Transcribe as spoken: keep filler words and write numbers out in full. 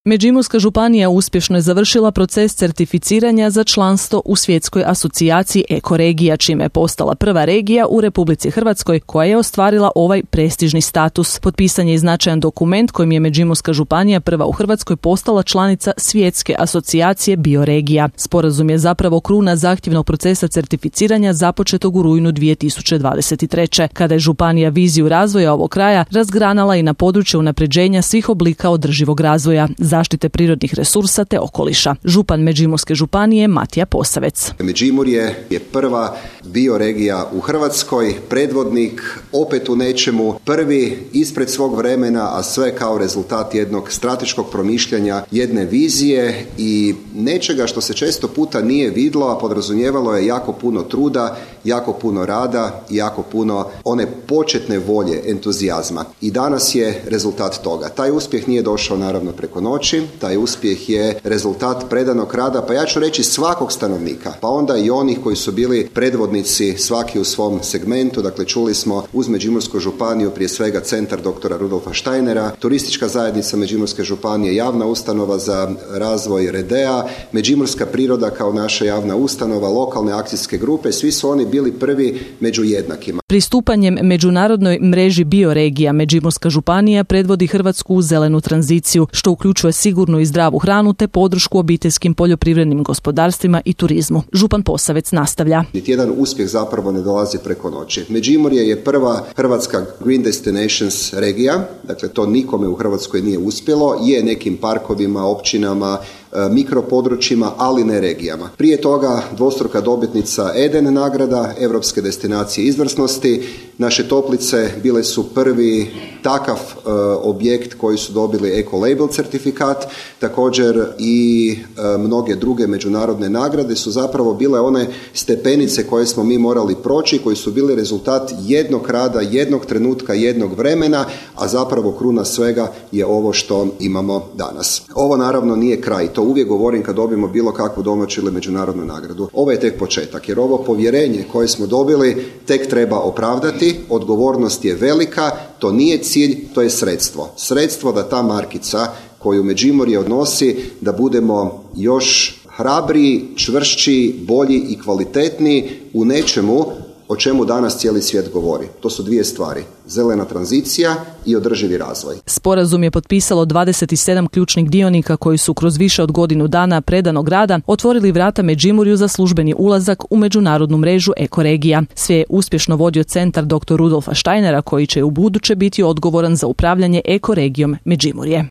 Međimurska županija uspješno je završila proces certificiranja za članstvo u Svjetskoj asocijaciji ekoregija, čime je postala prva regija u Republici Hrvatskoj koja je ostvarila ovaj prestižni status. Potpisan je i značajan dokument kojim je Međimurska županija prva u Hrvatskoj postala članica Svjetske asocijacije bioregija. Sporazum je zapravo kruna zahtjevnog procesa certificiranja započetog u rujnu dvije tisuće dvadeset treće. kada je županija viziju razvoja ovog kraja razgranala i na područje unapređenja svih oblika održivog razvoja, zaštite prirodnih resursa te okoliša. Župan Međimurske županije Matija Posavec. Međimurje je prva bioregija u Hrvatskoj, predvodnik opet u nečemu, prvi ispred svog vremena, a sve kao rezultat jednog strateškog promišljanja, jedne vizije i nečega što se često puta nije vidlo, a podrazumijevalo je jako puno truda, jako puno rada i jako puno one početne volje, entuzijazma. I danas je rezultat toga. Taj uspjeh nije došao naravno preko noći, taj uspjeh je rezultat predanog rada, pa ja ću reći svakog stanovnika, pa onda i onih koji su bili predvodnici svaki u svom segmentu. Dakle, čuli smo uz Međimursku županiju prije svega centar doktora Rudolfa Steinera, turistička zajednica Međimurske županije, javna ustanova za razvoj Redea, Međimurska priroda kao naša javna ustanova, lokalne akcijske grupe, svi su oni bili prvi među jednakima. Pristupanjem međunarodnoj mreži bioregija Međimurska županija predvodi Hrvatsku u zelenu tranziciju, što uključuje sigurnu i zdravu hranu te podršku obiteljskim poljoprivrednim gospodarstvima i turizmu. Župan Posavec nastavlja. Niti jedan uspjeh zapravo ne dolazi preko noći. Međimurje je prva hrvatska Green Destinations regija, dakle to nikome u Hrvatskoj nije uspjelo, je nekim parkovima, općinama, mikropodručjima, ali ne regijama. Prije toga dvostruka dobitnica Eden nagrada, Europske destinacije izvrsnosti. Naše Toplice bile su prvi takav e, objekt koji su dobili Eco-Label certifikat. Također i e, mnoge druge međunarodne nagrade su zapravo bile one stepenice koje smo mi morali proći, koji su bili rezultat jednog rada, jednog trenutka, jednog vremena, a zapravo kruna svega je ovo što imamo danas. Ovo naravno nije kraj. To uvijek govorim kad dobijemo bilo kakvu domaću ili međunarodnu nagradu. Ovo je tek početak, jer ovo povjerenje koje smo dobili tek treba opravdati. Odgovornost je velika, to nije cilj, to je sredstvo. Sredstvo da ta markica koju Međimurje odnosi, da budemo još hrabriji, čvršći, bolji i kvalitetniji u nečemu o čemu danas cijeli svijet govori. To su dvije stvari. Zelena tranzicija i održivi razvoj. Sporazum je potpisalo dvadeset sedam ključnih dionika koji su kroz više od godinu dana predanog rada otvorili vrata Međimurju za službeni ulazak u međunarodnu mrežu ekoregija. Sve je uspješno vodio centar doktor Rudolfa Steinera koji će u buduće biti odgovoran za upravljanje ekoregijom Međimurje.